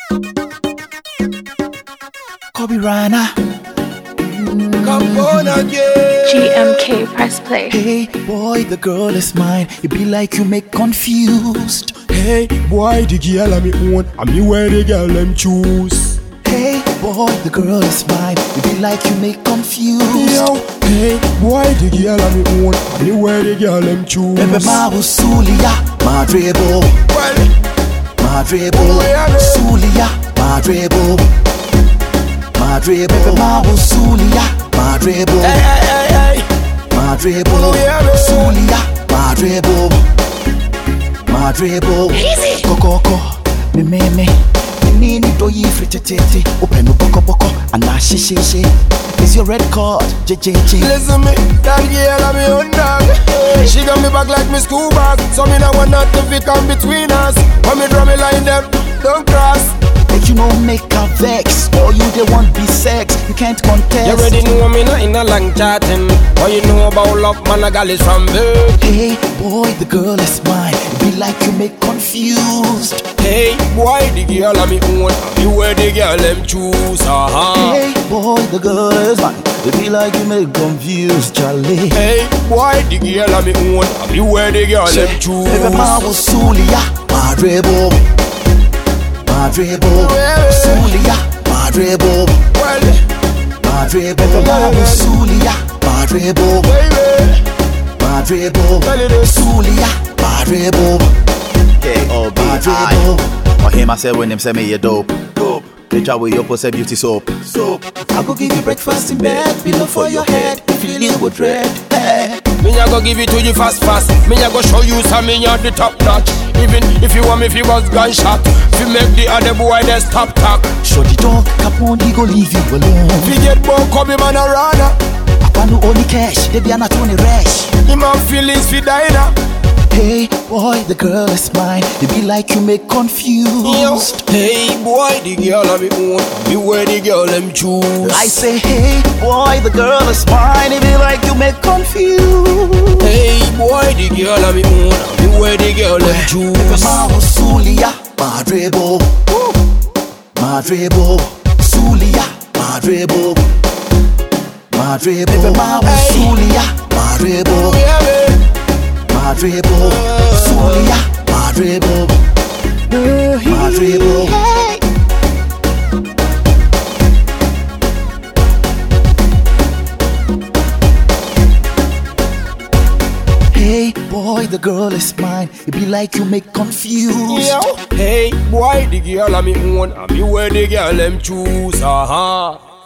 Kobe Rana. Come on again. GMK, press play. Hey boy, the girl is mine. You be like you make confused. Hey boy, the girl I'm me own, and me where the girl them choose. Hey boy, the girl is mine. You be like you make confused. Yo, hey boy, the girl I'm me own, and me where the girl them choose. Bebe ma usulia, madrebo, Well, madrebo, Yeah. sulia, madrebo, madrebo. Bebe ma usulia, madrebo, hey. madrebo, Yeah. sulia, madrebo, madrebo. Kokoko, me. Nini do yi fritete, open no boko, and na she. Is your red card, JJJ? Listen me, that girl I'm me own dog. She got me back like me school bag, so me not want nothing to come between us. When me draw me line them, don't cross. Make you no make a vex, or you they want be sex. You can't contest. You already know me not in a long chatting. What you know about love, man, a gal is from birth. Hey boy, the girl is mine. Be like you make confused. Hey boy, the girl I'm me own, you where the girl them choose. Hey boy, the girl is mine. Be like you make confused, Charlie. Hey boy, the girl I'm me own, you where the girl them choose. Bebe ma usulia, madrebo, madrebo, sulia, madrebo, Well, madrebo. Bebe ma usulia, madrebo, baby, madrebo, tell you this. sulia, madrebo, K-O-B-I. Or him I say when him say me you dope. They try with your pussy beauty soap. I go give you breakfast in bed, pillow for your head, feeling with red. Hey. Me a go give it to you fast. Me a go show you some me at the top notch. Even if you want me fi bust gunshot, fi make the other boy they stop talk. Show the dog, Capone, he go leave you alone. Fi get bone come him and a runner. Apanu only cash, they be an attorney rash. Him have feelings fi diner. Hey boy, the girl is mine. You be like you make confused. Hey boy, the girl I'm me own, you where the girl them choose. I say, hey boy, the girl is mine. You be like you make confused. Hey boy, the girl I'm me own, you where the girl them choose. Mama Sulia, madrebo, madrebo, Sulia, madrebo, madrebo. Mama Sulia, madrebo, Yeah, man. madrebo, Sulia, madrebo, madrebo. Hey boy, the girl is mine. You be like you make confused. Yo. Hey boy, the girl I'm me own, you where the girl them choose.